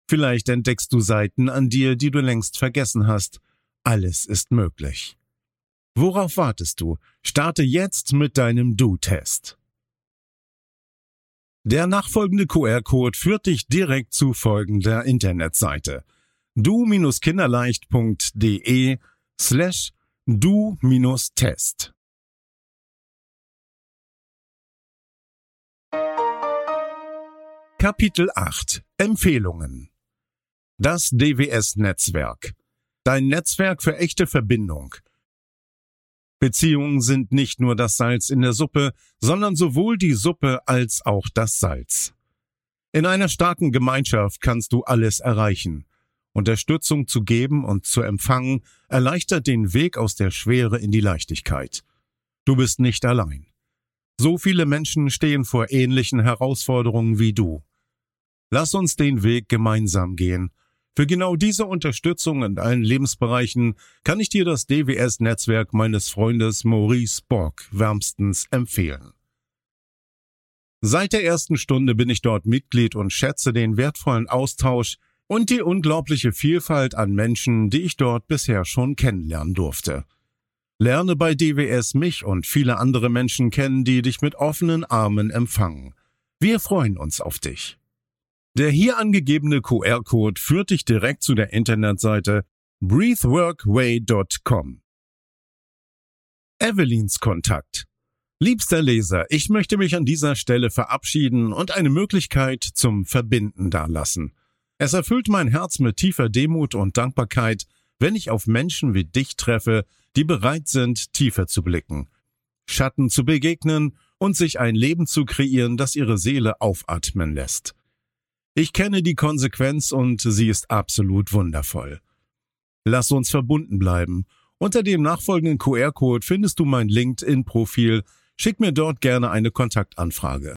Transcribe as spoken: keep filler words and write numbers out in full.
Vielleicht entdeckst du Seiten an dir, die du längst vergessen hast. Alles ist möglich. Worauf wartest du? Starte jetzt mit deinem Du-Test. Der nachfolgende Q R-Code führt dich direkt zu folgender Internetseite: du-kinderleicht.de slash du-test. Kapitel acht. Empfehlungen. Das D W S-Netzwerk. Dein Netzwerk für echte Verbindung. Beziehungen sind nicht nur das Salz in der Suppe, sondern sowohl die Suppe als auch das Salz. In einer starken Gemeinschaft kannst du alles erreichen. Unterstützung zu geben und zu empfangen erleichtert den Weg aus der Schwere in die Leichtigkeit. Du bist nicht allein. So viele Menschen stehen vor ähnlichen Herausforderungen wie du. Lass uns den Weg gemeinsam gehen. Für genau diese Unterstützung in allen Lebensbereichen kann ich dir das D W S-Netzwerk meines Freundes Maurice Borg wärmstens empfehlen. Seit der ersten Stunde bin ich dort Mitglied und schätze den wertvollen Austausch und die unglaubliche Vielfalt an Menschen, die ich dort bisher schon kennenlernen durfte. Lerne bei D W S mich und viele andere Menschen kennen, die dich mit offenen Armen empfangen. Wir freuen uns auf dich. Der hier angegebene Q R-Code führt dich direkt zu der Internetseite breathworkway Punkt com. Evelyns Kontakt. Liebster Leser, ich möchte mich an dieser Stelle verabschieden und eine Möglichkeit zum Verbinden dalassen. Es erfüllt mein Herz mit tiefer Demut und Dankbarkeit, wenn ich auf Menschen wie dich treffe, die bereit sind, tiefer zu blicken, Schatten zu begegnen und sich ein Leben zu kreieren, das ihre Seele aufatmen lässt. Ich kenne die Konsequenz und sie ist absolut wundervoll. Lass uns verbunden bleiben. Unter dem nachfolgenden Q R-Code findest du mein LinkedIn-Profil. Schick mir dort gerne eine Kontaktanfrage.